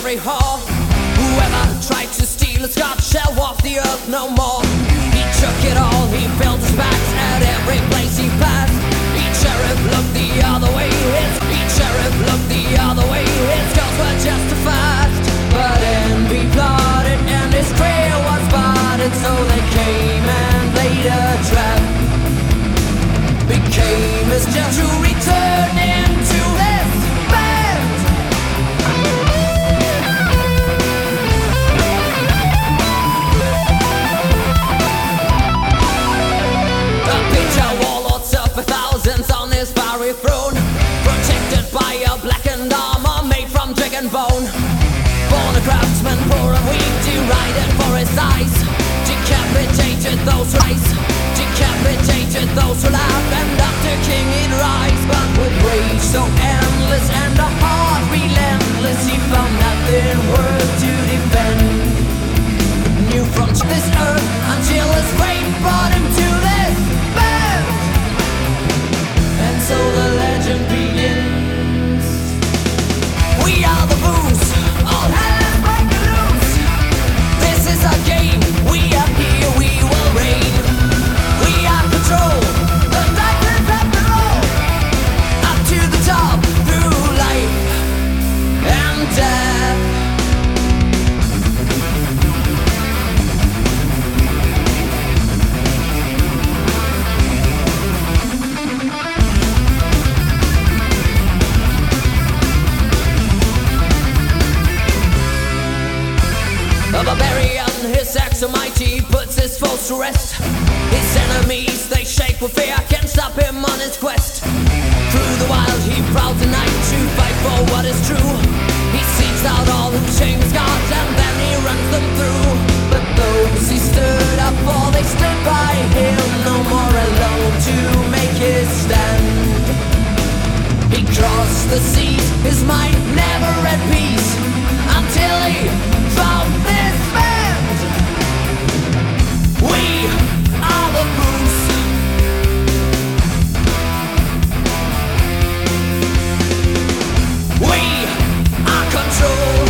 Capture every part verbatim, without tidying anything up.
every hall. Whoever tried to steal his God shall walk the earth no more. He took it all, he built his backs at every place he passed. Each sheriff looked the other way, his, each sheriff looked the other way. His goals were justified, but envy plotted and his trail was spotted. So they came and laid a trap. Became his just to return into this band. The picture warlord suffered thousands on his fiery throne, protected by a blackened armor made from dragon bone. Born a craftsman, poor and weak, derided for his size. Decapitated those who rise, decapitated those who laugh, and after king he'd rise. But with rage so endless and a heart relentless, he found nothing worth to defend. Knew from this earth until his fate brought him to this band. And so the legend begins. We are the Boos, all hands break loose. This is our game, we are here, we will reign. We are control, the diamonds at the roll. Up to the top, through life and death. A barbarian, his axe almighty, puts his foes to rest. His enemies, they shake with fear, can't stop him on his quest. Through the wild he prowls the night to fight for what is true. He seeks out all who shame his gods and then he runs them through. But those he stood up for, they stood by him, no more alone to make his stand. He crossed the seas, his mind never at peace, until he found this band. We are the Boos. We are control.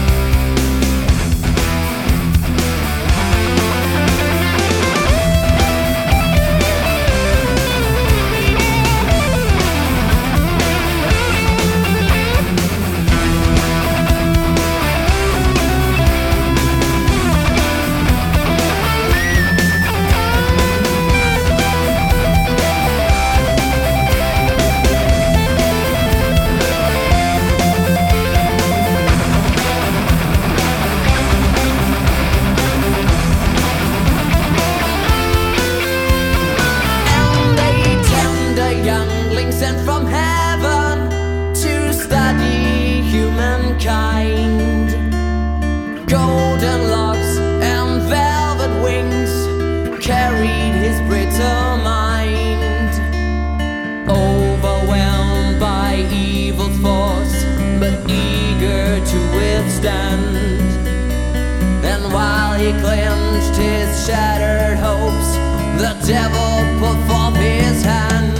Sent from heaven to study humankind. Golden locks and velvet wings carried his brittle mind. Overwhelmed by evil's force, but eager to withstand. And while he clenched his shattered hopes, the devil put forth his hand.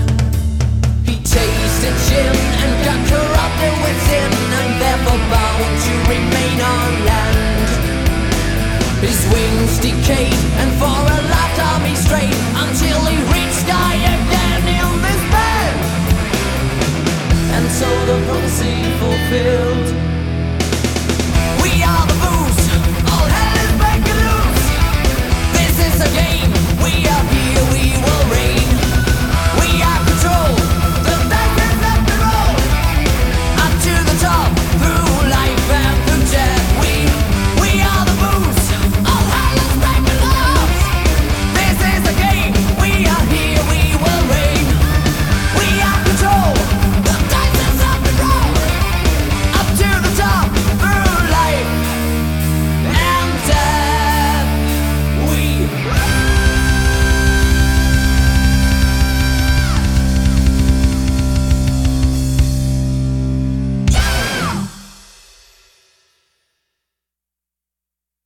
Tasted sin and got corrupted with sin, and therefore bound to remain on land. His wings decayed, and for a lifetime he strayed, until he reached sky again in this bed. And so the prophecy fulfilled.